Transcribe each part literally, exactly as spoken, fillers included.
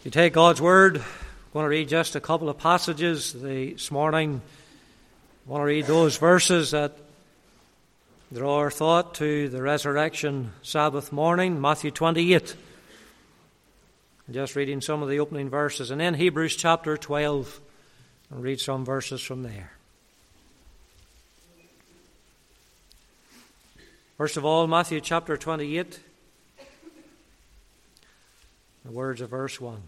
You take God's Word. I'm going to read just a couple of passages this morning. I want to read those verses that draw our thought to the resurrection Sabbath morning, Matthew twenty-eight. I'm just reading some of the opening verses. And then Hebrews chapter twelve. I'll read some verses from there. First of all, Matthew chapter twenty-eight. The words of verse one.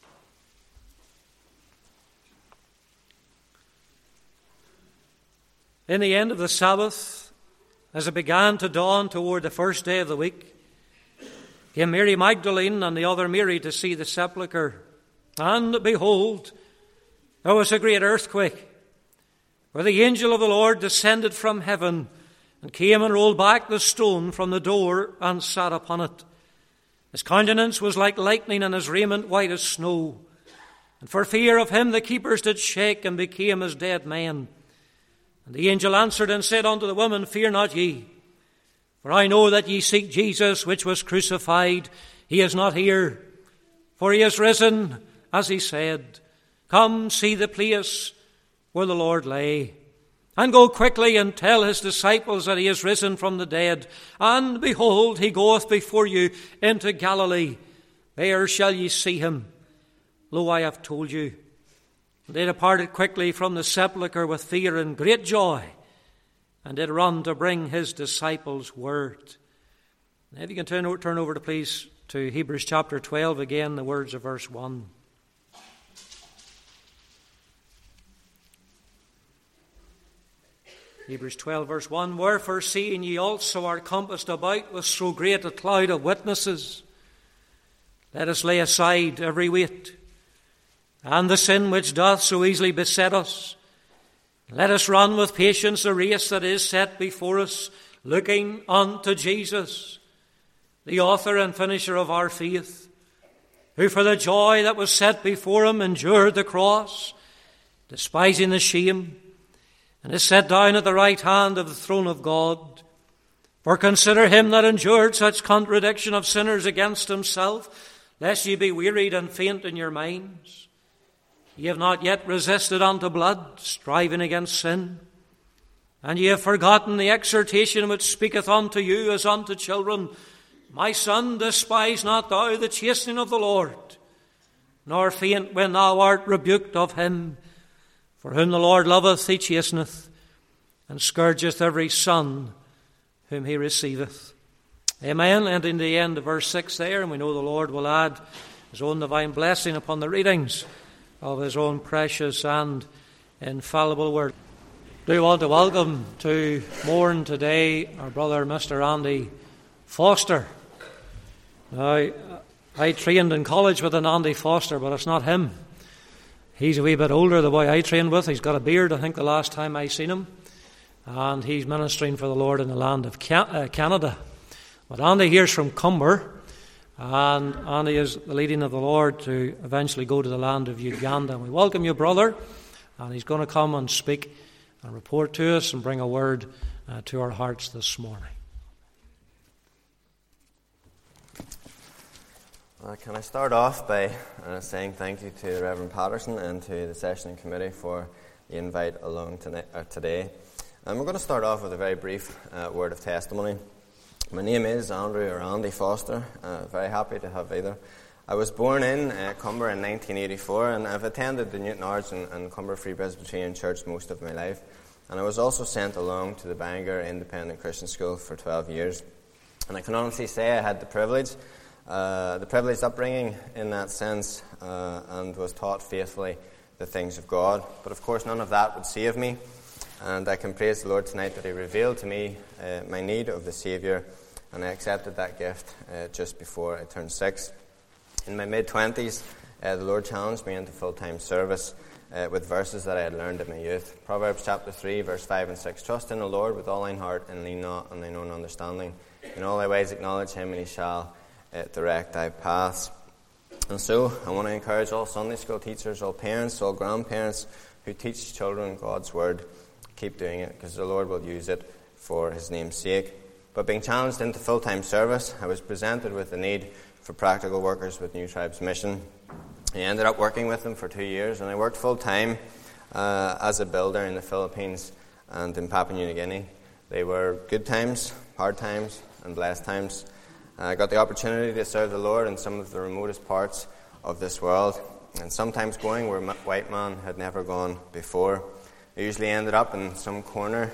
In the end of the Sabbath, as it began to dawn toward the first day of the week, came Mary Magdalene and the other Mary to see the sepulchre. And behold, there was a great earthquake, where the angel of the Lord descended from heaven and came and rolled back the stone from the door and sat upon it. His countenance was like lightning, and his raiment white as snow. And for fear of him the keepers did shake and became as dead men. And the angel answered and said unto the woman, Fear not ye, for I know that ye seek Jesus, which was crucified. He is not here, for he is risen, as he said. Come, see the place where the Lord lay. And go quickly and tell his disciples that he is risen from the dead. And behold, he goeth before you into Galilee. There shall ye see him. Lo, I have told you. And they departed quickly from the sepulchre with fear and great joy, and did run to bring his disciples word. Now, if you can turn, turn over to please to Hebrews chapter twelve again, the words of verse one. Hebrews twelve verse one. Wherefore, seeing ye also are compassed about with so great a cloud of witnesses, let us lay aside every weight, and the sin which doth so easily beset us. Let us run with patience the race that is set before us, looking unto Jesus, the author and finisher of our faith, who for the joy that was set before him endured the cross, despising the shame, and is set down at the right hand of the throne of God. For consider him that endured such contradiction of sinners against himself, lest ye be wearied and faint in your minds. Ye have not yet resisted unto blood, striving against sin. And ye have forgotten the exhortation which speaketh unto you as unto children. My son, despise not thou the chastening of the Lord, nor faint when thou art rebuked of him. For whom the Lord loveth, he chasteneth, and scourgeth every son whom he receiveth. Amen. And in the end of verse six there, and we know the Lord will add his own divine blessing upon the readings of his own precious and infallible word. Do you want to welcome to mourn today our brother Mister Andy Foster. Now, I trained in college with an Andy Foster, but it's not him. He's a wee bit older, the boy I trained with. He's got a beard, I think, the last time I seen him. And he's ministering for the Lord in the land of Canada. But Andy here's from Cumber. And Andy is the leading of the Lord to eventually go to the land of Uganda. And we welcome you, brother. And he's going to come and speak and report to us and bring a word uh, to our hearts this morning. Uh, can I start off by uh, saying thank you to Reverend Patterson and to the sessioning committee for the invite along tonight, uh, today. And we're going to start off with a very brief uh, word of testimony. My name is Andrew or Andy Foster. Uh, very happy to have either. I was born in uh, Cumber in nineteen eighty-four, and I've attended the Newton Arts and, and Cumber Free Presbyterian Church most of my life. And I was also sent along to the Bangor Independent Christian School for twelve years. And I can honestly say I had the privilege, uh, the privileged upbringing in that sense, uh, and was taught faithfully the things of God. But of course, none of that would save me. And I can praise the Lord tonight that he revealed to me uh, my need of the Saviour. And I accepted that gift uh, just before I turned six. In my mid-twenties, uh, the Lord challenged me into full-time service uh, with verses that I had learned in my youth. Proverbs chapter three, verse five and six. Trust in the Lord with all thine heart, and lean not on thine own understanding. In all thy ways acknowledge him, and he shall uh, direct thy paths. And so, I want to encourage all Sunday school teachers, all parents, all grandparents who teach children God's word, keep doing it, because the Lord will use it for his name's sake. But being challenged into full-time service, I was presented with the need for practical workers with New Tribes Mission. I ended up working with them for two years, and I worked full-time uh, as a builder in the Philippines and in Papua New Guinea. They were good times, hard times, and blessed times. I got the opportunity to serve the Lord in some of the remotest parts of this world, and sometimes going where a white man had never gone before. I usually ended up in some corner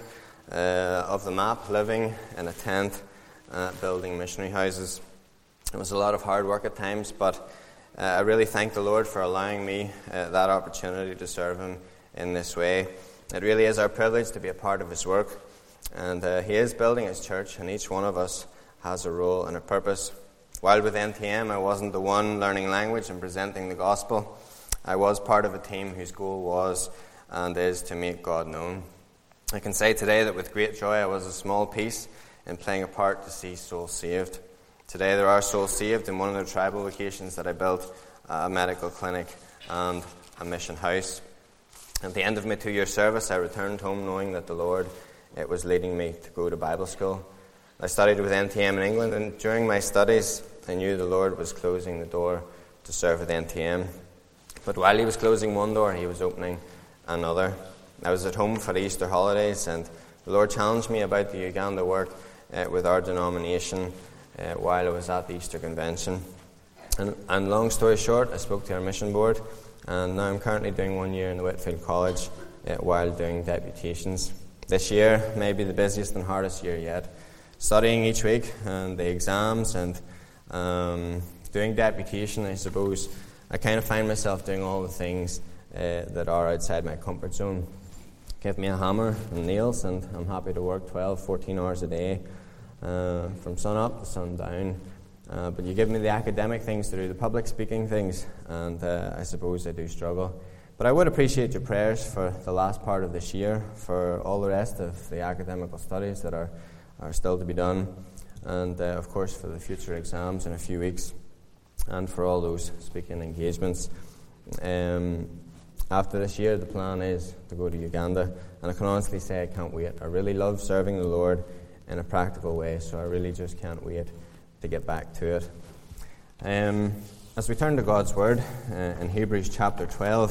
uh, of the map, living in a tent, uh, building missionary houses. It was a lot of hard work at times, but uh, I really thank the Lord for allowing me uh, that opportunity to serve Him in this way. It really is our privilege to be a part of His work, and uh, He is building His church, and each one of us has a role and a purpose. While with N T M, I wasn't the one learning language and presenting the gospel. I was part of a team whose goal was and is to make God known. I can say today that with great joy I was a small piece in playing a part to see souls saved. Today there are souls saved in one of the tribal locations that I built, a medical clinic and a mission house. At the end of my two-year service, I returned home knowing that the Lord it was leading me to go to Bible school. I studied with N T M in England, and during my studies, I knew the Lord was closing the door to serve with N T M. But while He was closing one door, He was opening another. I was at home for the Easter holidays, and the Lord challenged me about the Uganda work uh, with our denomination uh, while I was at the Easter convention. And, and long story short, I spoke to our mission board, and now I'm currently doing one year in the Whitfield College uh, while doing deputations. This year may be the busiest and hardest year yet. Studying each week, and the exams, and um, doing deputation, I suppose, I kind of find myself doing all the things uh, that are outside my comfort zone. Give me a hammer and nails, and I'm happy to work twelve, fourteen hours a day, uh, from sun up to sun down. Uh, but you give me the academic things to do, the public speaking things, and uh, I suppose I do struggle. But I would appreciate your prayers for the last part of this year, for all the rest of the academical studies that are are still to be done, and uh, of course for the future exams in a few weeks, and for all those speaking engagements. Um, after this year, the plan is to go to Uganda, and I can honestly say I can't wait. I really love serving the Lord in a practical way, so I really just can't wait to get back to it. Um, as we turn to God's Word uh, in Hebrews chapter twelve,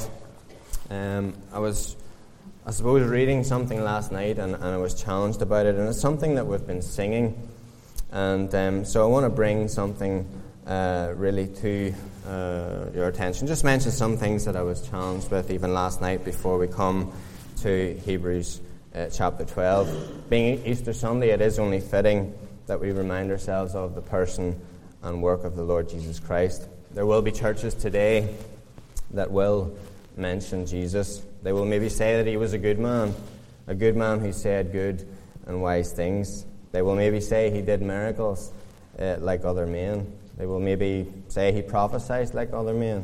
um, I was I suppose reading something last night, and, and I was challenged about it, and it's something that we've been singing, and um, so I want to bring something uh, really to uh, your attention. Just mention some things that I was challenged with even last night before we come to Hebrews uh, chapter twelve. Being Easter Sunday, it is only fitting that we remind ourselves of the person and work of the Lord Jesus Christ. There will be churches today that will mention Jesus. They will maybe say that He was a good man, a good man who said good and wise things. They will maybe say He did miracles uh, like other men. They will maybe say He prophesied like other men.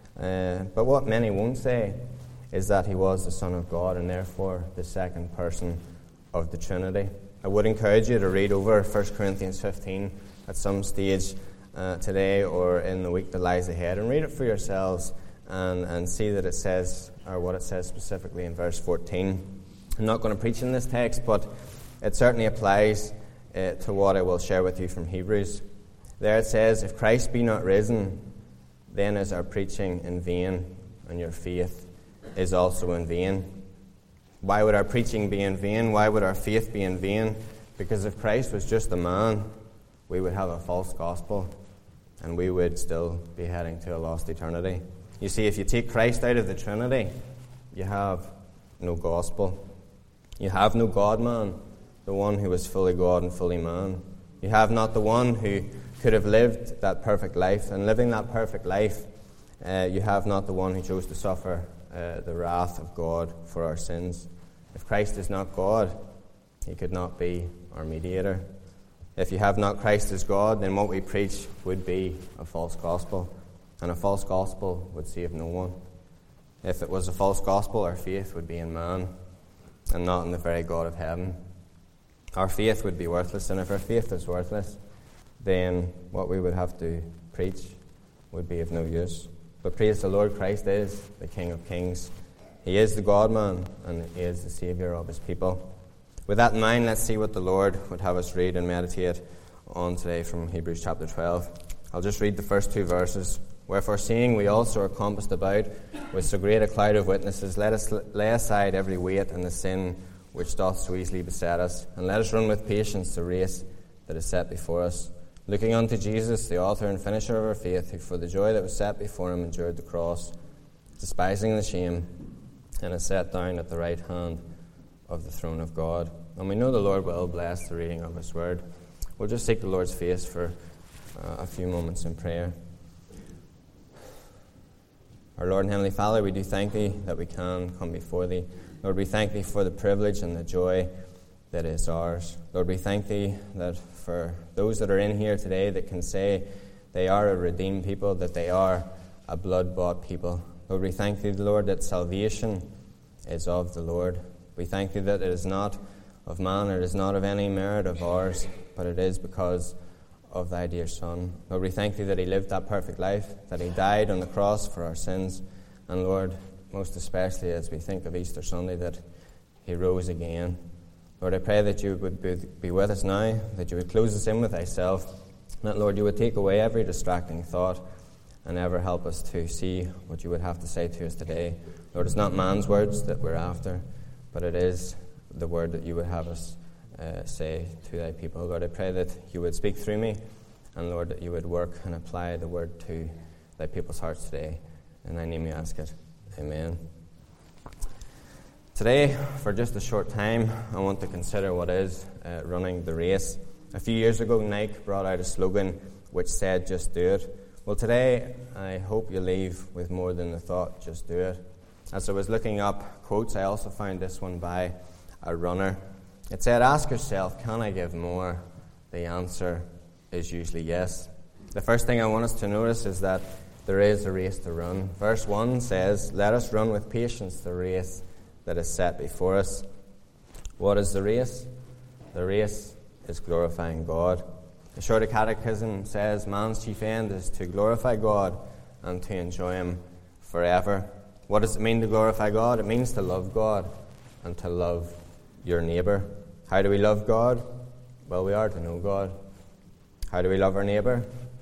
Uh, but what many won't say is that He was the Son of God, and therefore the second person of the Trinity. I would encourage you to read over First Corinthians fifteen at some stage uh, today or in the week that lies ahead, and read it for yourselves and, and see that it says, or what it says specifically in verse fourteen. I'm not going to preach in this text, but it certainly applies uh, to what I will share with you from Hebrews. There it says, "If Christ be not risen, then is our preaching in vain, and your faith is also in vain." Why would our preaching be in vain? Why would our faith be in vain? Because if Christ was just a man, we would have a false gospel, and we would still be heading to a lost eternity. You see, if you take Christ out of the Trinity, you have no gospel. You have no God-man, the one who was fully God and fully man. You have not the one who could have lived that perfect life, and living that perfect life, uh, you have not the one who chose to suffer uh, the wrath of God for our sins. If Christ is not God, He could not be our mediator. If you have not Christ as God, then what we preach would be a false gospel. And a false gospel would save no one. If it was a false gospel, our faith would be in man and not in the very God of heaven. Our faith would be worthless, and if our faith is worthless, then what we would have to preach would be of no use. But praise the Lord, Christ is the King of Kings. He is the God-man, and He is the Saviour of His people. With that in mind, let's see what the Lord would have us read and meditate on today from Hebrews chapter twelve. I'll just read the first two verses Wherefore, seeing we also are compassed about with so great a cloud of witnesses, let us lay aside every weight and the sin which doth so easily beset us, and let us run with patience the race that is set before us, looking unto Jesus, the author and finisher of our faith, who for the joy that was set before him endured the cross, despising the shame, and is set down at the right hand of the throne of God. And we know the Lord will bless the reading of his word. We'll just seek the Lord's face for uh, a few moments in prayer. Our Lord and Heavenly Father, we do thank thee that we can come before thee. Lord, we thank thee for the privilege and the joy that is ours. Lord, we thank thee that for those that are in here today that can say they are a redeemed people, that they are a blood-bought people. Lord, we thank thee, Lord, that salvation is of the Lord. We thank thee that it is not of man, it is not of any merit of ours, but it is because of thy dear Son. Lord, we thank thee that he lived that perfect life, that he died on the cross for our sins, and Lord, most especially as we think of Easter Sunday, that he rose again. Lord, I pray that you would be with us now, that you would close us in with thyself, that, Lord, you would take away every distracting thought and ever help us to see what you would have to say to us today. Lord, it's not man's words that we're after, but it is the word that you would have us uh, say to thy people. Lord, I pray that you would speak through me, and, Lord, that you would work and apply the word to thy people's hearts today. In thy name we ask it. Amen. Today, for just a short time, I want to consider what is uh, running the race. A few years ago, Nike brought out a slogan which said, "Just do it." Well, today, I hope you leave with more than the thought, "Just do it." As I was looking up quotes, I also found this one by a runner. It said, "Ask yourself, can I give more?" The answer is usually yes. The first thing I want us to notice is that there is a race to run. Verse one says, "Let us run with patience the race that is set before us." What is the race? The race is glorifying God. The Shorter Catechism says, man's chief end is to glorify God and to enjoy him forever. What does it mean to glorify God? It means to love God and to love your neighbour. How do we love God? Well, we are to know God. How do we love our neighbour?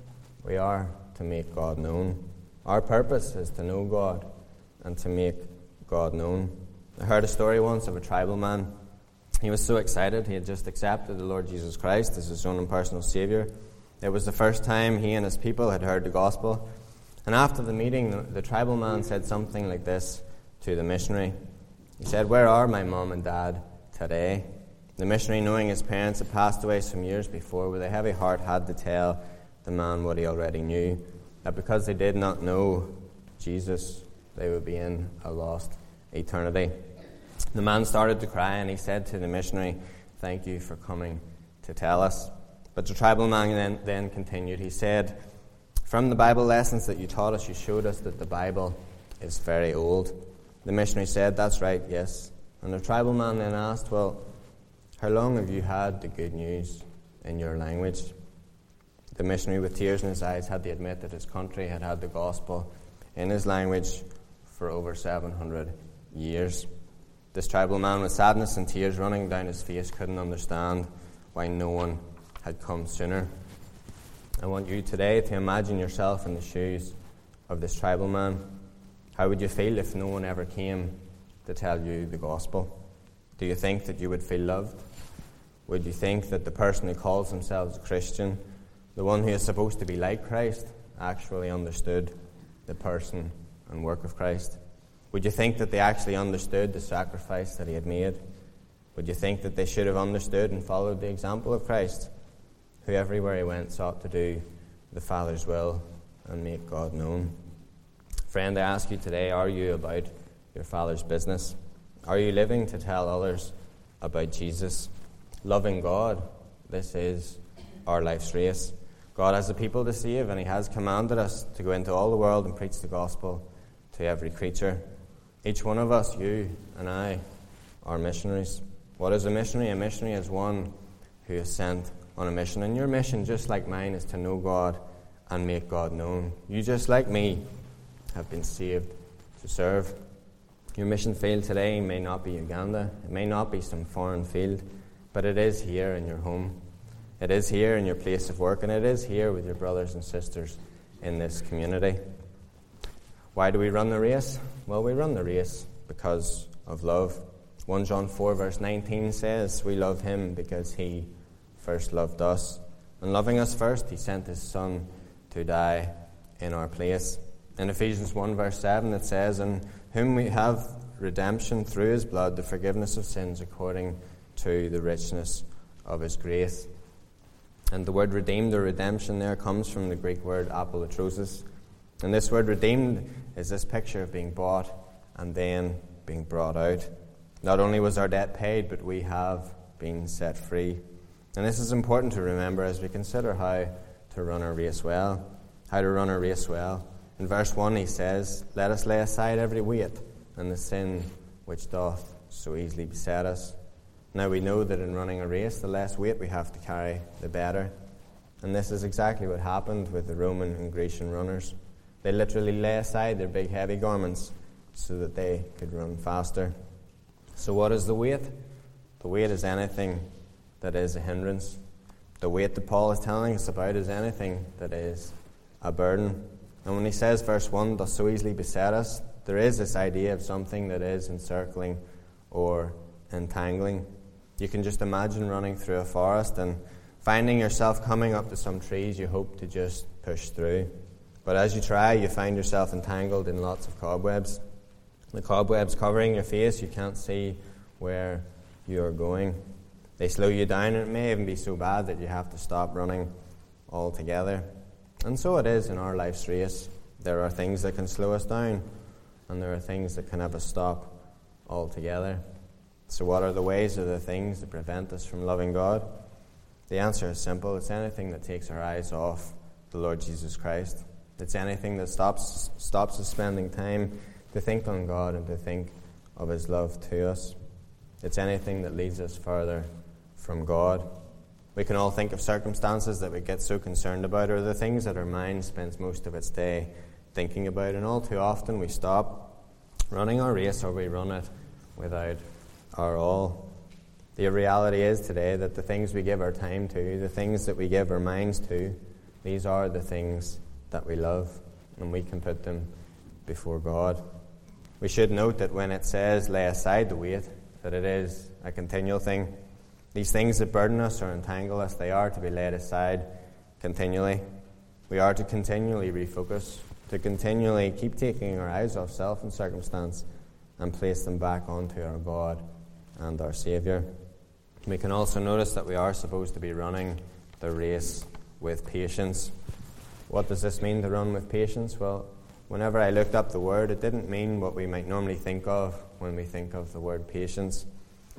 We are to make God known. Our purpose is to know God and to make God known. I heard a story once of a tribal man. He was so excited. He had just accepted the Lord Jesus Christ as his own and personal Saviour. It was the first time he and his people had heard the gospel. And after the meeting, the, the tribal man said something like this to the missionary. He said, "Where are my mom and dad today?" The missionary, knowing his parents had passed away some years before, with a heavy heart had to tell the man what he already knew, that because they did not know Jesus, they would be in a lost eternity. The man started to cry, and he said to the missionary, "Thank you for coming to tell us." But the tribal man then, then continued. He said, "From the Bible lessons that you taught us, you showed us that the Bible is very old." The missionary said, "That's right, yes." And the tribal man then asked, "Well, how long have you had the good news in your language?" The missionary, with tears in his eyes, had to admit that his country had had the gospel in his language for over seven hundred years. This tribal man, with sadness and tears running down his face, couldn't understand why no one had come sooner. I want you today to imagine yourself in the shoes of this tribal man. How would you feel if no one ever came to tell you the gospel? Do you think that you would feel loved? Would you think that the person who calls themselves a Christian, the one who is supposed to be like Christ, actually understood the person and work of Christ? Would you think that they actually understood the sacrifice that he had made? Would you think that they should have understood and followed the example of Christ, who everywhere he went sought to do the Father's will and make God known? Friend, I ask you today, are you about your Father's business? Are you living to tell others about Jesus? Loving God, this is our life's race. God has a people to save, and he has commanded us to go into all the world and preach the gospel to every creature. Each one of us, you and I, are missionaries. What is a missionary? A missionary is one who is sent on a mission. And your mission, just like mine, is to know God and make God known. You, just like me, have been saved to serve. Your mission field today may not be Uganda. It may not be some foreign field, but it is here in your home. It is here in your place of work, and it is here with your brothers and sisters in this community. Why do we run the race? Well, we run the race because of love. First John four verse nineteen says, we love him because he first loved us. And loving us first, he sent his Son to die in our place. In Ephesians one verse seven it says, in whom we have redemption through his blood, the forgiveness of sins according to the richness of his grace. And the word redeemed or redemption there comes from the Greek word apolutrosis. And this word redeemed is this picture of being bought and then being brought out. Not only was our debt paid, but we have been set free. And this is important to remember as we consider how to run our race well. How to run our race well. In verse one he says, let us lay aside every weight and the sin which doth so easily beset us. Now we know that in running a race, the less weight we have to carry, the better. And this is exactly what happened with the Roman and Grecian runners. They literally lay aside their big heavy garments so that they could run faster. So what is the weight? The weight is anything that is a hindrance. The weight that Paul is telling us about is anything that is a burden. And when he says, verse one, does so easily beset us, there is this idea of something that is encircling or entangling. You can just imagine running through a forest and finding yourself coming up to some trees you hope to just push through. But as you try, you find yourself entangled in lots of cobwebs. The cobwebs covering your face, you can't see where you are going. They slow you down, and it may even be so bad that you have to stop running altogether. And so it is in our life's race. There are things that can slow us down, and there are things that can have us stop altogether. So what are the ways or the things that prevent us from loving God? The answer is simple. It's anything that takes our eyes off the Lord Jesus Christ. It's anything that stops stops us spending time to think on God and to think of his love to us. It's anything that leads us further from God. We can all think of circumstances that we get so concerned about, or the things that our mind spends most of its day thinking about, and all too often we stop running our race, or we run it without our all. The reality is today that the things we give our time to, the things that we give our minds to, these are the things that we love, and we can put them before God. We should note that when it says lay aside the weight, that it is a continual thing. These things that burden us or entangle us, they are to be laid aside continually. We are to continually refocus, to continually keep taking our eyes off self and circumstance and place them back onto our God and our Saviour. We can also notice that we are supposed to be running the race with patience. What does this mean, to run with patience? Well, whenever I looked up the word, it didn't mean what we might normally think of when we think of the word patience.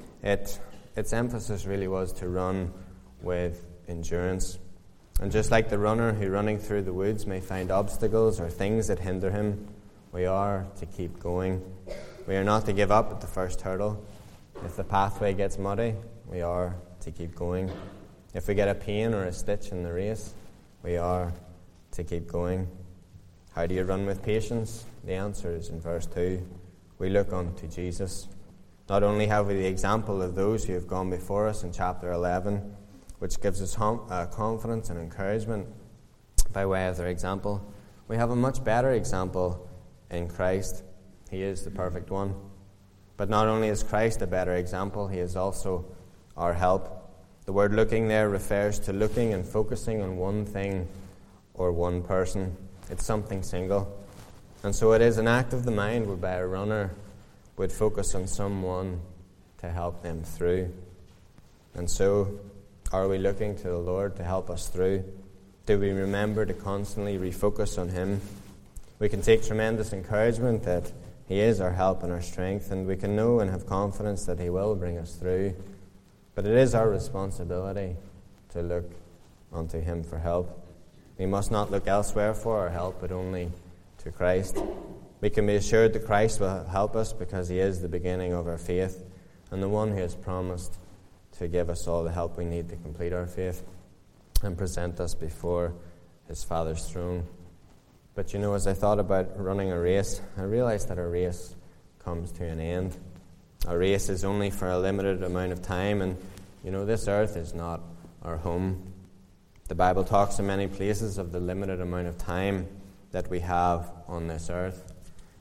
It, its emphasis really was to run with endurance. And just like the runner who running through the woods may find obstacles or things that hinder him, we are to keep going. We are not to give up at the first hurdle. If the pathway gets muddy, we are to keep going. If we get a pain or a stitch in the race, we are to keep going. How do you run with patience? The answer is in verse two. We look unto Jesus. Not only have we the example of those who have gone before us in chapter eleven, which gives us hum, uh, confidence and encouragement by way of their example, we have a much better example in Christ. He is the perfect one. But not only is Christ a better example, he is also our help. The word looking there refers to looking and focusing on one thing or one person. It's something single. And so it is an act of the mind whereby a runner would focus on someone to help them through. And so, are we looking to the Lord to help us through? Do we remember to constantly refocus on him? We can take tremendous encouragement that he is our help and our strength, and we can know and have confidence that he will bring us through. But it is our responsibility to look unto him for help. We must not look elsewhere for our help, but only to Christ. We can be assured that Christ will help us because he is the beginning of our faith and the one who has promised to give us all the help we need to complete our faith and present us before his Father's throne. But you know, as I thought about running a race, I realized that a race comes to an end. A race is only for a limited amount of time, and you know, this earth is not our home. The Bible talks in many places of the limited amount of time that we have on this earth.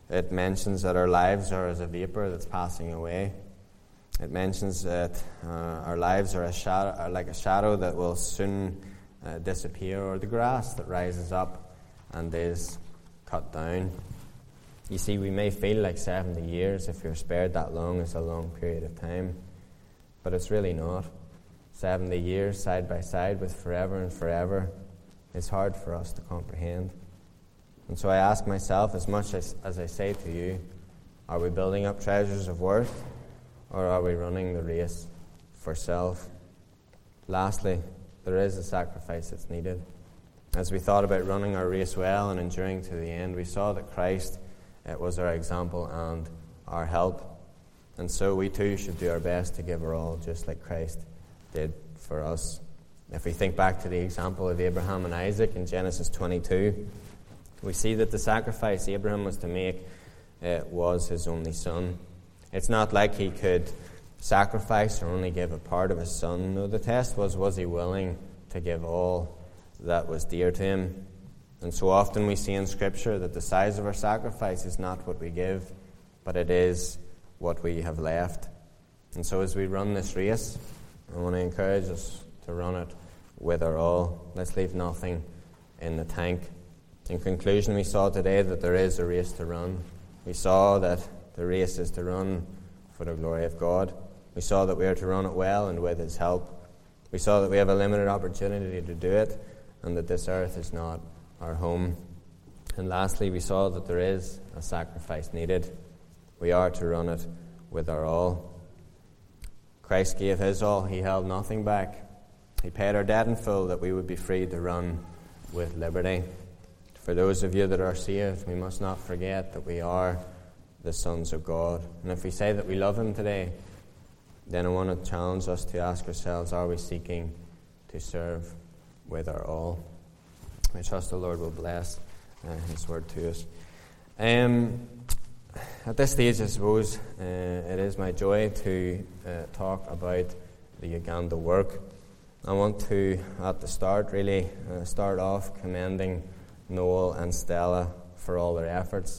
it mentions that our lives are as a vapor that's passing away. It mentions that uh, our lives are, a shadow, are like a shadow that will soon uh, disappear, or the grass that rises up and is cut down. You see, we may feel like seventy years, if you're spared that long, is a long period of time, but it's really not. seventy years side by side with forever and forever is hard for us to comprehend. And so I ask myself, as much as, as I say to you, are we building up treasures of worth, or are we running the race for self? Lastly, there is a sacrifice that's needed. As we thought about running our race well and enduring to the end, we saw that Christ it was our example and our help. And so we too should do our best to give our all, just like Christ did for us. If we think back to the example of Abraham and Isaac in Genesis twenty-two, we see that the sacrifice Abraham was to make uh, was his only son. It's not like he could sacrifice or only give a part of his son. No, the test was, was he willing to give all that was dear to him? And so often we see in Scripture that the size of our sacrifice is not what we give, but it is what we have left. And so as we run this race, I want to encourage us to run it with our all. Let's leave nothing in the tank. In conclusion, we saw today that there is a race to run. We saw that the race is to run for the glory of God. We saw that we are to run it well and with His help. We saw that we have a limited opportunity to do it, and that this earth is not our home. And lastly, we saw that there is a sacrifice needed. We are to run it with our all. Christ gave His all. He held nothing back. He paid our debt in full that we would be free to run with liberty. For those of you that are saved, we must not forget that we are the sons of God. And if we say that we love Him today, then I want to challenge us to ask ourselves, are we seeking to serve with our all? I trust the Lord will bless uh, His word to us. Um, at this stage, I suppose, uh, it is my joy to uh, talk about the Uganda work. I want to, at the start, really uh, start off commending Noel and Stella for all their efforts.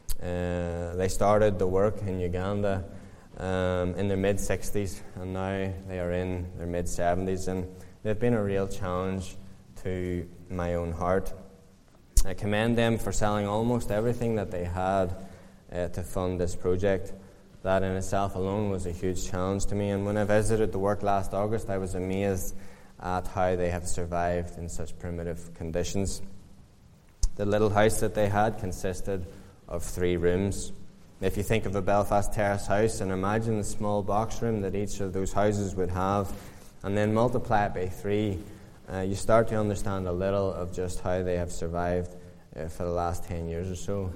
Uh, they started the work in Uganda um, in their mid-sixties, and now they are in their mid-seventies, and they've been a real challenge to my own heart. I commend them for selling almost everything that they had uh, to fund this project. That in itself alone was a huge challenge to me, and when I visited the work last August, I was amazed at how they have survived in such primitive conditions. The little house that they had consisted of three rooms. If you think of a Belfast terrace house and imagine the small box room that each of those houses would have, and then multiply it by three, uh, you start to understand a little of just how they have survived uh, for the last ten years or so.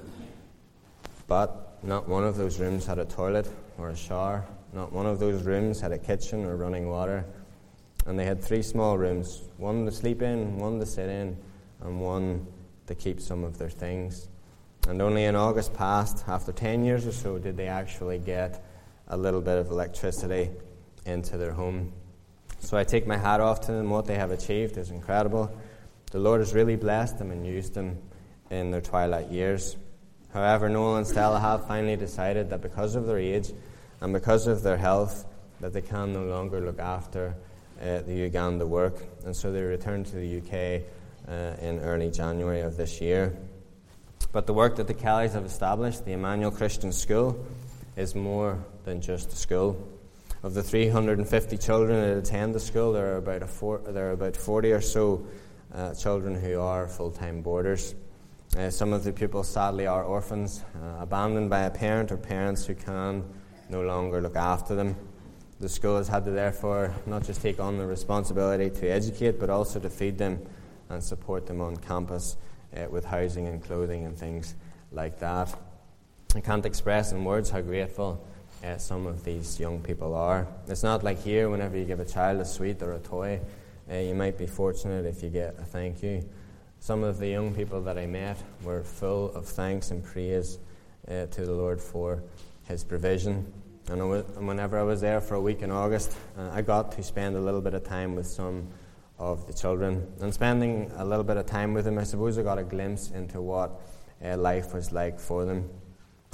But not one of those rooms had a toilet or a shower. Not one of those rooms had a kitchen or running water. And they had three small rooms, one to sleep in, one to sit in, and one to keep some of their things. And only in August past, after ten years or so, did they actually get a little bit of electricity into their home. So I take my hat off to them. What they have achieved is incredible. The Lord has really blessed them and used them in their twilight years. However, Noel and Stella have finally decided that because of their age and because of their health, that they can no longer look after uh, the Uganda work. And so they returned to the U K uh, in early January of this year. But the work that the Kellys have established, the Emmanuel Christian School, is more than just a school. Of the three hundred fifty children that attend the school, there are about a four, there are about forty or so uh, children who are full-time boarders. Uh, some of the pupils, sadly, are orphans, uh, abandoned by a parent or parents who can no longer look after them. The school has had to therefore not just take on the responsibility to educate, but also to feed them and support them on campus uh, with housing and clothing and things like that. I can't express in words how grateful uh, some of these young people are. It's not like here, whenever you give a child a sweet or a toy, uh, you might be fortunate if you get a thank you. Some of the young people that I met were full of thanks and praise uh, to the Lord for His provision. And, I was, and whenever I was there for a week in August, uh, I got to spend a little bit of time with some of the children. And spending a little bit of time with them, I suppose I got a glimpse into what uh, life was like for them.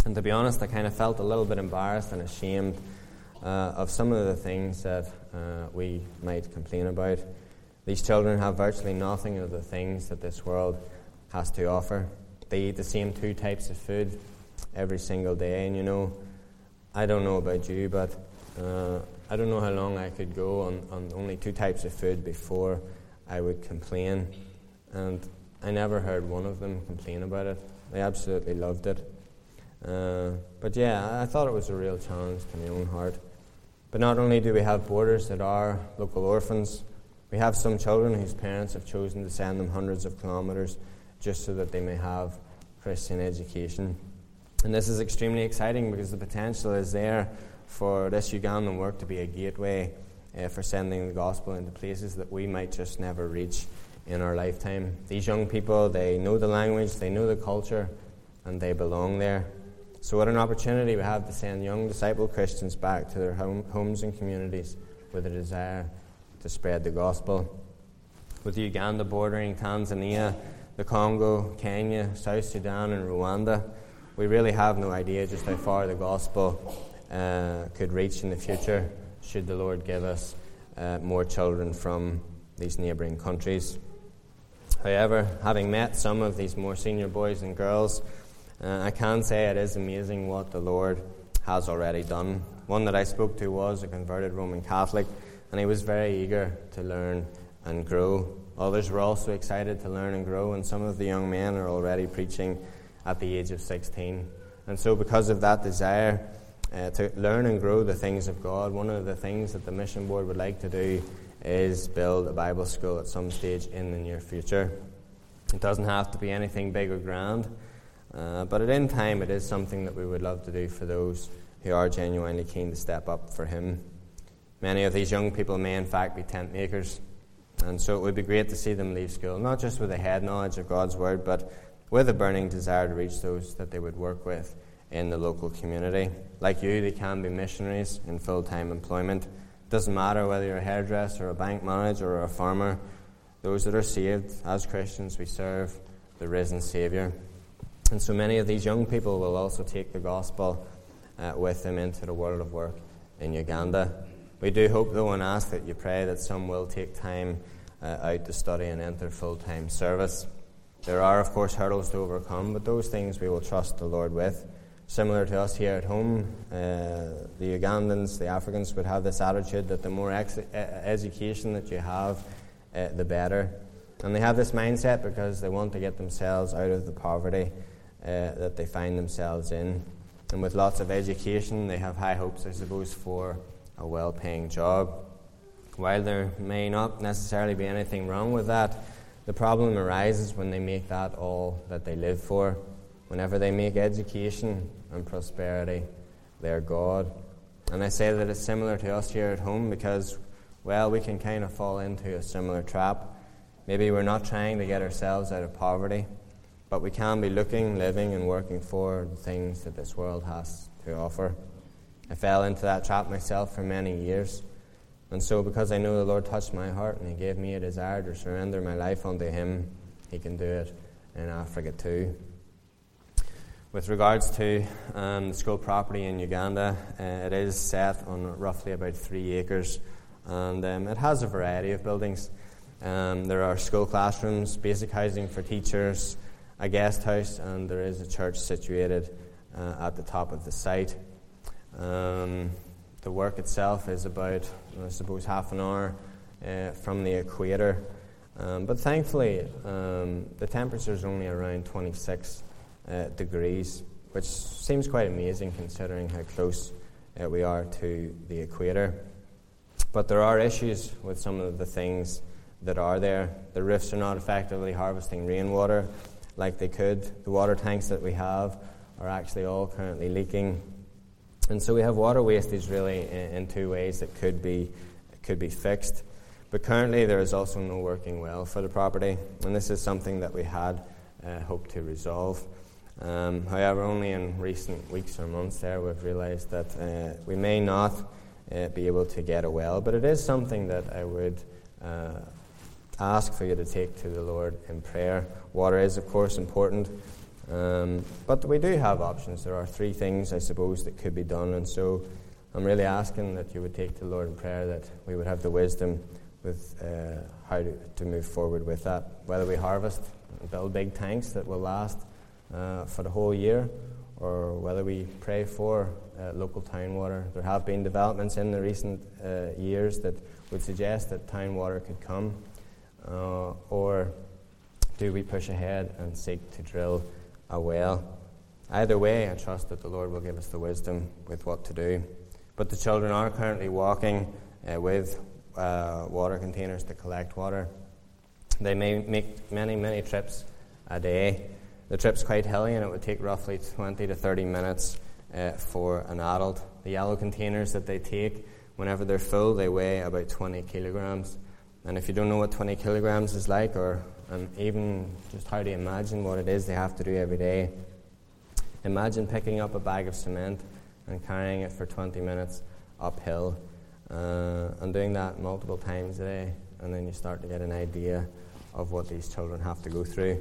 And to be honest, I kind of felt a little bit embarrassed and ashamed uh, of some of the things that uh, we might complain about. These children have virtually nothing of the things that this world has to offer. They eat the same two types of food every single day. And you know, I don't know about you, but uh, I don't know how long I could go on, on only two types of food before I would complain. And I never heard one of them complain about it. They absolutely loved it. Uh, but yeah, I thought it was a real challenge to my own heart. But not only do we have boarders that are local orphans, we have some children whose parents have chosen to send them hundreds of kilometres just so that they may have Christian education. And this is extremely exciting because the potential is there for this Ugandan work to be a gateway uh, for sending the gospel into places that we might just never reach in our lifetime. These young people, they know the language, they know the culture, and they belong there. So what an opportunity we have to send young disciple Christians back to their home, homes and communities with a desire to spread the gospel. With Uganda bordering Tanzania, the Congo, Kenya, South Sudan and Rwanda, we really have no idea just how far the gospel uh, could reach in the future should the Lord give us uh, more children from these neighbouring countries. However, having met some of these more senior boys and girls, uh, I can say it is amazing what the Lord has already done. One that I spoke to was a converted Roman Catholic, and he was very eager to learn and grow. Others were also excited to learn and grow, and some of the young men are already preaching at the age of sixteen. And so because of that desire uh, to learn and grow the things of God, one of the things that the Mission Board would like to do is build a Bible school at some stage in the near future. It doesn't have to be anything big or grand, uh, but at in time it is something that we would love to do for those who are genuinely keen to step up for Him. Many of these young people may in fact be tent makers, and so it would be great to see them leave school, not just with a head knowledge of God's Word, but with a burning desire to reach those that they would work with in the local community. Like you, they can be missionaries in full-time employment. Doesn't matter whether you're a hairdresser, or a bank manager, or a farmer. Those that are saved, as Christians, we serve the risen Saviour. And so many of these young people will also take the gospel uh, with them into the world of work in Uganda. We do hope, though, and ask that you pray that some will take time uh, out to study and enter full-time service. There are, of course, hurdles to overcome, but those things we will trust the Lord with. Similar to us here at home, uh, the Ugandans, the Africans would have this attitude that the more ex- education that you have, uh, the better. And they have this mindset because they want to get themselves out of the poverty uh, that they find themselves in. And with lots of education, they have high hopes, I suppose, for a well-paying job. While there may not necessarily be anything wrong with that, the problem arises when they make that all that they live for. Whenever they make education and prosperity their God. And I say that it's similar to us here at home because, well, we can kind of fall into a similar trap. Maybe we're not trying to get ourselves out of poverty, but we can be looking, living, and working for the things that this world has to offer. I fell into that trap myself for many years. And so because I know the Lord touched my heart and He gave me a desire to surrender my life unto Him, He can do it in Africa too. With regards to um, the school property in Uganda, uh, it is set on roughly about three acres, and um, it has a variety of buildings. Um, there are school classrooms, basic housing for teachers, a guest house, and there is a church situated uh, at the top of the site. Um, the work itself is about, I suppose, half an hour uh, from the equator, um, but thankfully um, the temperature is only around twenty-six Uh, degrees, which seems quite amazing considering how close uh, we are to the equator. But there are issues with some of the things that are there. The roofs are not effectively harvesting rainwater like they could. The water tanks that we have are actually all currently leaking. And so we have water wastage really in, in two ways that could be could be fixed. But currently there is also no working well for the property, and this is something that we had uh, hoped to resolve. Um, however, only in recent weeks or months there we've realised that uh, we may not uh, be able to get a well, but it is something that I would uh, ask for you to take to the Lord in prayer. Water is, of course, important, Um, but we do have options. There are three things, I suppose, that could be done, and so I'm really asking that you would take to the Lord in prayer that we would have the wisdom with uh, how to, to move forward with that. Whether we harvest and build big tanks that will last uh, for the whole year, or whether we pray for uh, local town water. There have been developments in the recent uh, years that would suggest that town water could come. Uh, or do we push ahead and seek to drill a well? Either way, I trust that the Lord will give us the wisdom with what to do. But the children are currently walking uh, with uh, water containers to collect water. They may make many, many trips a day. The trip's quite hilly, and it would take roughly twenty to thirty minutes uh, for an adult. The yellow containers that they take, whenever they're full, they weigh about twenty kilograms. And if you don't know what twenty kilograms is like, or um, even just how to imagine what it is they have to do every day, imagine picking up a bag of cement and carrying it for twenty minutes uphill, uh, and doing that multiple times a day, and then you start to get an idea of what these children have to go through.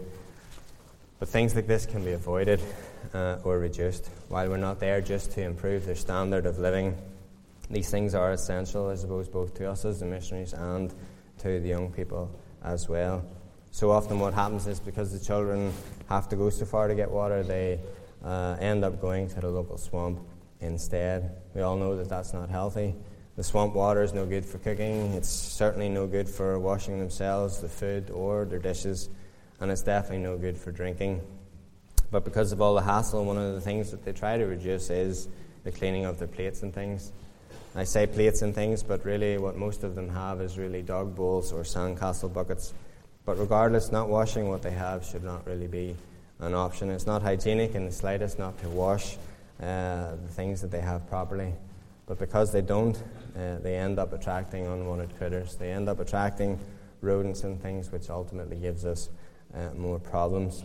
But things like this can be avoided uh, or reduced. While we're not there just to improve their standard of living, these things are essential, I suppose, both to us as the missionaries and to the young people as well. So often what happens is, because the children have to go so far to get water, they uh, end up going to the local swamp instead. We all know that that's not healthy. The swamp water is no good for cooking. It's certainly no good for washing themselves, the food, or their dishes. And it's definitely no good for drinking. But because of all the hassle, one of the things that they try to reduce is the cleaning of their plates and things. I say plates and things, but really what most of them have is really dog bowls or sandcastle buckets. But regardless, not washing what they have should not really be an option. It's not hygienic in the slightest not to wash uh, the things that they have properly. But because they don't, uh, they end up attracting unwanted critters. They end up attracting rodents and things, which ultimately gives us Uh, more problems.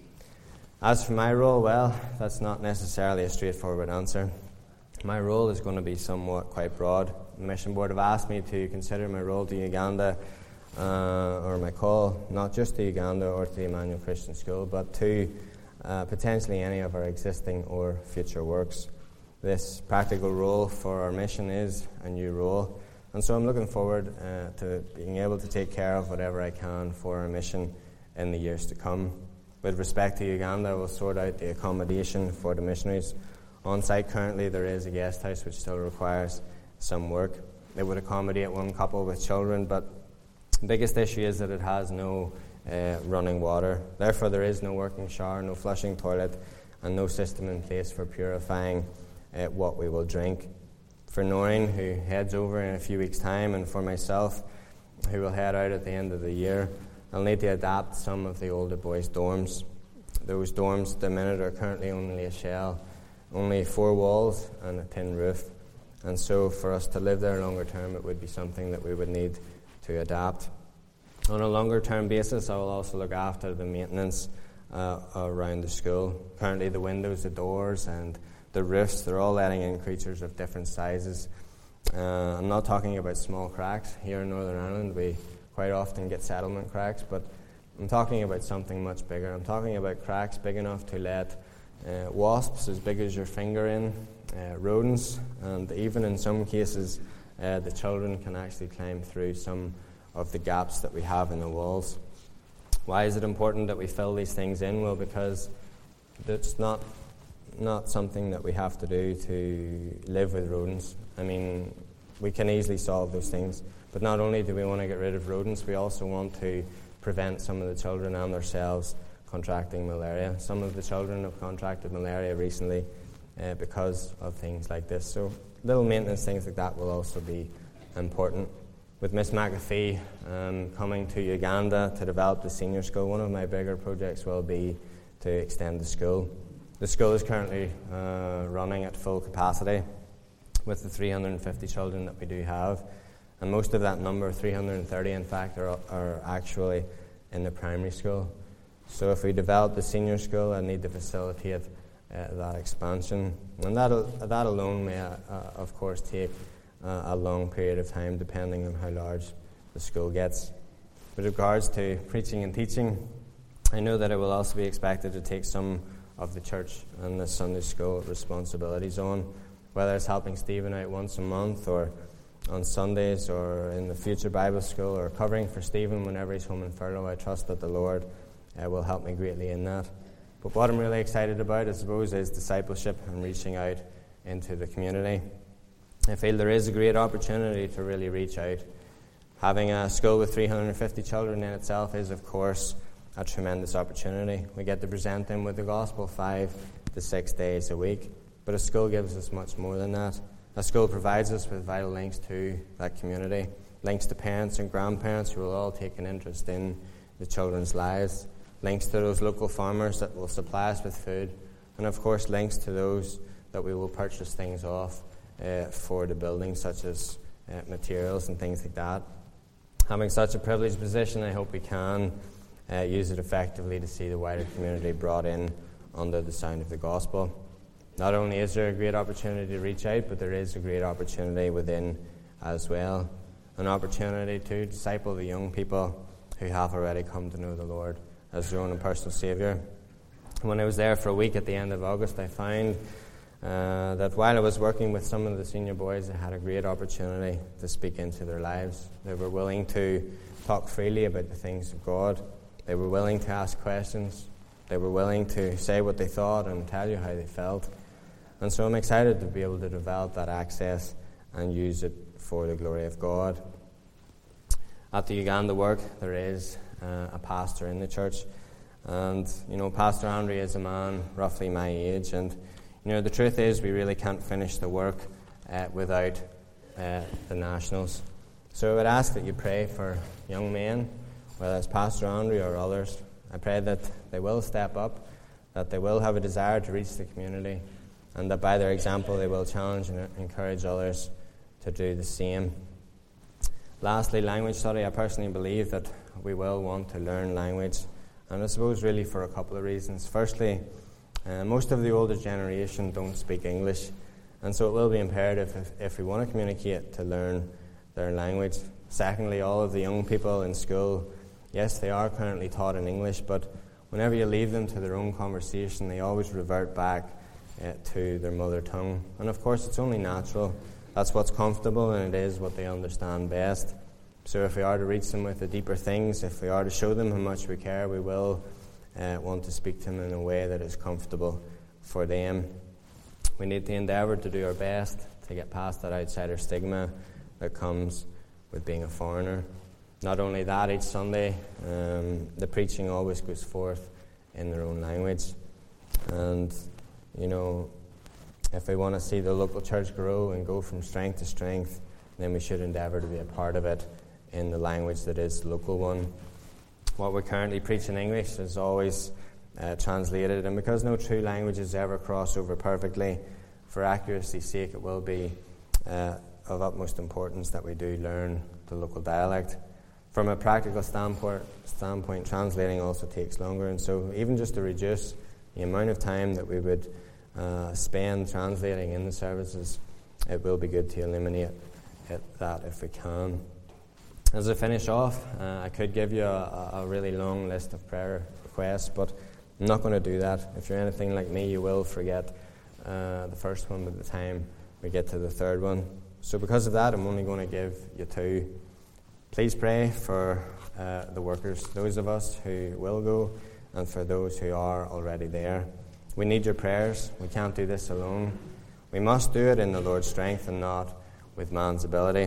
As for my role, well, that's not necessarily a straightforward answer. My role is going to be somewhat quite broad. The Mission Board have asked me to consider my role to Uganda, uh, or my call, not just to Uganda or to the Emmanuel Christian School, but to uh, potentially any of our existing or future works. This practical role for our mission is a new role, and so I'm looking forward uh, to being able to take care of whatever I can for our mission in the years to come. With respect to Uganda, we'll sort out the accommodation for the missionaries. On site currently there is a guest house which still requires some work. It would accommodate one couple with children, but the biggest issue is that it has no uh, running water. Therefore there is no working shower, no flushing toilet, and no system in place for purifying uh, what we will drink. For Noreen, who heads over in a few weeks' time, and for myself, who will head out at the end of the year, I'll need to adapt some of the older boys' dorms. Those dorms at the minute are currently only a shell, only four walls and a tin roof. And so for us to live there longer term, it would be something that we would need to adapt. On a longer term basis, I will also look after the maintenance uh, around the school. Currently the windows, the doors and the roofs, they're all letting in creatures of different sizes. Uh, I'm not talking about small cracks. Here in Northern Ireland we quite often get settlement cracks, but I'm talking about something much bigger. I'm talking about cracks big enough to let uh, wasps as big as your finger in, uh, rodents, and even in some cases uh, the children can actually climb through some of the gaps that we have in the walls. Why is it important that we fill these things in? Well, because it's not not something that we have to do to live with rodents. I mean, we can easily solve those things. But not only do we want to get rid of rodents, we also want to prevent some of the children and themselves contracting malaria. Some of the children have contracted malaria recently uh, because of things like this. So little maintenance things like that will also be important. With Miss McAfee um, coming to Uganda to develop the senior school, one of my bigger projects will be to extend the school. The school is currently uh, running at full capacity with the three hundred fifty children that we do have. And most of that number, three hundred thirty in fact, are, are actually in the primary school. So if we develop the senior school, I need to facilitate uh, that expansion. And that that alone may, uh, of course, take uh, a long period of time, depending on how large the school gets. With regards to preaching and teaching, I know that it will also be expected to take some of the church and the Sunday school responsibilities on, whether it's helping Stephen out once a month or on Sundays or in the future Bible school or covering for Stephen whenever he's home in furlough. I trust that the Lord uh, will help me greatly in that. But what I'm really excited about, I suppose, is discipleship and reaching out into the community. I feel there is a great opportunity to really reach out. Having a school with three hundred fifty children in itself is, of course, a tremendous opportunity. We get to present them with the gospel five to six days a week. But a school gives us much more than that. A school provides us with vital links to that community, links to parents and grandparents who will all take an interest in the children's lives, links to those local farmers that will supply us with food, and of course links to those that we will purchase things off uh, for the building, such as uh, materials and things like that. Having such a privileged position, I hope we can uh, use it effectively to see the wider community brought in under the sound of the gospel. Not only is there a great opportunity to reach out, but there is a great opportunity within as well. An opportunity to disciple the young people who have already come to know the Lord as their own and personal Saviour. When I was there for a week at the end of August, I found uh, that while I was working with some of the senior boys, I had a great opportunity to speak into their lives. They were willing to talk freely about the things of God. They were willing to ask questions. They were willing to say what they thought and tell you how they felt. And so I'm excited to be able to develop that access and use it for the glory of God. At the Uganda work, there is uh, a pastor in the church. And, you know, Pastor Andrew is a man roughly my age. And, you know, the truth is we really can't finish the work uh, without uh, the nationals. So I would ask that you pray for young men, whether it's Pastor Andrew or others. I pray that they will step up, that they will have a desire to reach the community, and that by their example they will challenge and encourage others to do the same. Lastly, language study. I personally believe that we will want to learn language, and I suppose really for a couple of reasons. Firstly, uh, most of the older generation don't speak English, and so it will be imperative if, if we want to communicate to learn their language. Secondly, all of the young people in school, yes, they are currently taught in English, but whenever you leave them to their own conversation, they always revert back uh, to their mother tongue. And of course, it's only natural. That's what's comfortable, and it is what they understand best. So if we are to reach them with the deeper things, if we are to show them how much we care, we will uh, want to speak to them in a way that is comfortable for them. We need to endeavour to do our best to get past that outsider stigma that comes with being a foreigner. Not only that, each Sunday, um, the preaching always goes forth in their own language. And, you know, if we want to see the local church grow and go from strength to strength, then we should endeavour to be a part of it in the language that is the local one. What we currently preach in English is always uh, translated, and because no two languages ever cross over perfectly, for accuracy's sake, it will be uh, of utmost importance that we do learn the local dialect. From a practical standpoint, standpoint, translating also takes longer, and so even just to reduce the amount of time that we would uh, spend translating in the services, it will be good to eliminate it, that if we can. As I finish off, uh, I could give you a, a really long list of prayer requests, but I'm not going to do that. If you're anything like me, you will forget uh, the first one by the time we get to the third one. So because of that, I'm only going to give you two. Please pray for uh, the workers, those of us who will go, and for those who are already there. We need your prayers. We can't do this alone. We must do it in the Lord's strength and not with man's ability.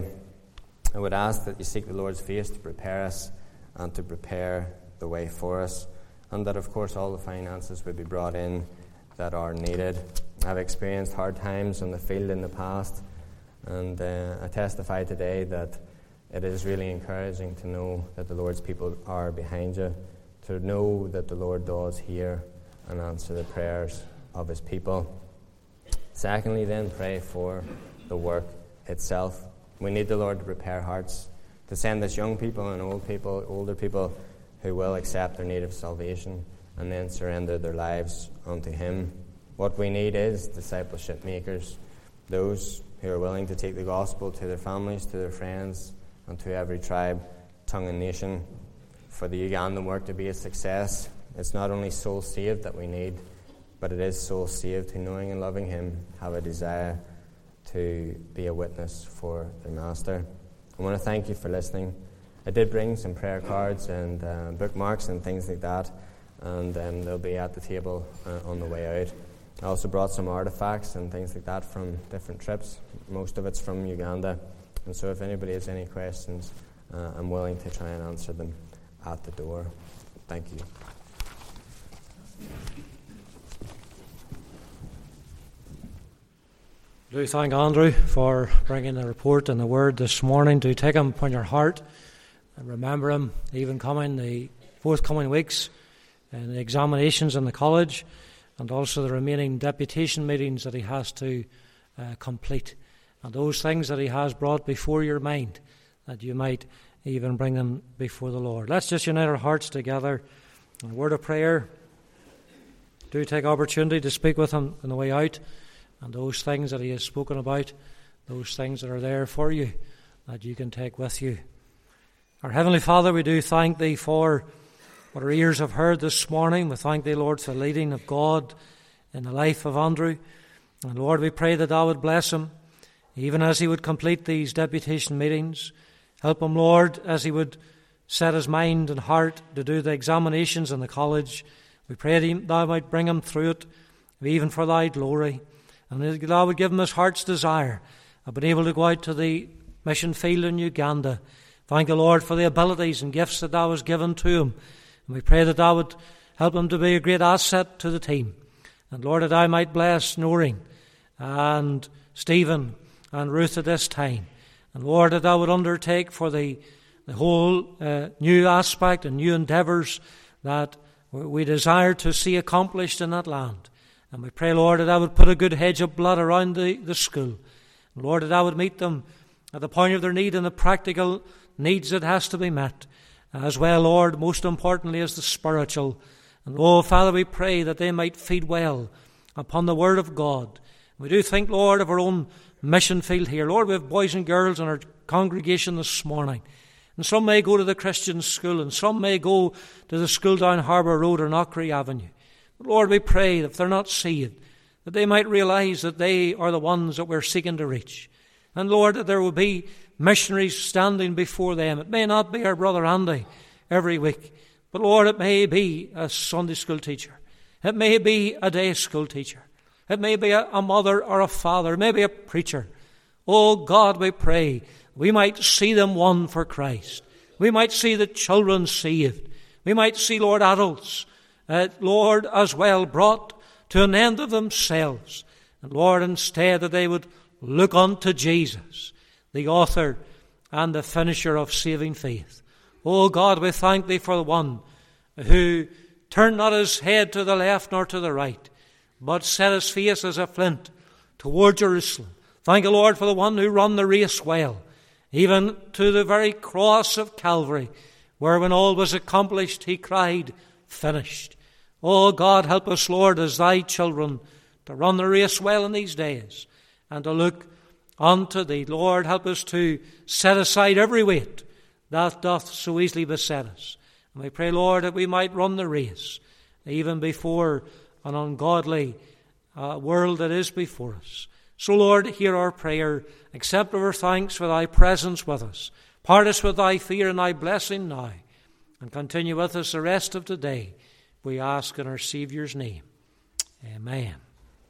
I would ask that you seek the Lord's face to prepare us and to prepare the way for us, and that, of course, all the finances would be brought in that are needed. I've experienced hard times on the field in the past, and uh, I testify today that it is really encouraging to know that the Lord's people are behind you, to know that the Lord does hear and answer the prayers of his people. Secondly, then, pray for the work itself. We need the Lord to prepare hearts, to send us young people and old people, older people who will accept their need of salvation and then surrender their lives unto him. What we need is discipleship makers, those who are willing to take the gospel to their families, to their friends, and to every tribe, tongue, and nation. For the Ugandan work to be a success, it's not only souls saved that we need, but it is souls saved who, knowing and loving him, have a desire to be a witness for their Master. I want to thank you for listening. I did bring some prayer cards and uh, bookmarks and things like that, and um, they'll be at the table uh, on the way out. I also brought some artifacts and things like that from different trips. Most of it's from Uganda, and so if anybody has any questions, uh, I'm willing to try and answer them at the door. Thank you. Do thank Andrew for bringing the report and the word this morning. Do take him upon your heart and remember him even coming the forthcoming weeks and the examinations in the college, and also the remaining deputation meetings that he has to uh, complete, and those things that he has brought before your mind, that you might even bring them before the Lord. Let's just unite our hearts together in a word of prayer. Do take opportunity to speak with him on the way out, and those things that he has spoken about, those things that are there for you, that you can take with you. Our Heavenly Father, we do thank Thee for what our ears have heard this morning. We thank Thee, Lord, for the leading of God in the life of Andrew. And Lord, we pray that Thou would bless him, even as he would complete these deputation meetings. Help him, Lord, as he would set his mind and heart to do the examinations in the college. We pray that Thou might bring him through it, even for Thy glory. And that Thou would give him his heart's desire of being able to go out to the mission field in Uganda. Thank you, Lord, for the abilities and gifts that Thou hast given to him. And we pray that Thou would help him to be a great asset to the team. And Lord, that I might bless Noreen and Stephen and Ruth at this time. And Lord, that Thou would undertake for the, the whole uh, new aspect and new endeavours that we desire to see accomplished in that land. And we pray, Lord, that Thou would put a good hedge of blood around the, the school. And Lord, that Thou would meet them at the point of their need and the practical needs that has to be met. As well, Lord, most importantly, as the spiritual. And, oh, Father, we pray that they might feed well upon the Word of God. We do think, Lord, of our own mission field here. Lord, we have boys and girls in our congregation this morning. And some may go to the Christian school, and some may go to the school down Harbour Road or Knockery Avenue. But Lord, we pray that if they're not saved, that they might realise that they are the ones that we're seeking to reach. And Lord, that there will be missionaries standing before them. It may not be our brother Andy every week, but Lord, it may be a Sunday school teacher. It may be a day school teacher. It may be a, a mother or a father. It may be a preacher. Oh God, we pray we might see them won for Christ. We might see the children saved. We might see, Lord, adults, uh, Lord, as well brought to an end of themselves. And Lord, instead that they would look unto Jesus, the author and the finisher of saving faith. Oh God, we thank Thee for the one who turned not his head to the left nor to the right, but set his face as a flint toward Jerusalem. Thank you, Lord, for the one who run the race well, even to the very cross of Calvary, where when all was accomplished, he cried, finished. Oh God, help us, Lord, as Thy children, to run the race well in these days, and to look unto Thee. Lord, help us to set aside every weight that doth so easily beset us. And we pray, Lord, that we might run the race, even before an ungodly uh, world that is before us. So, Lord, hear our prayer. Accept our thanks for Thy presence with us. Part us with Thy fear and Thy blessing now, and continue with us the rest of today. We ask in our Saviour's name. Amen.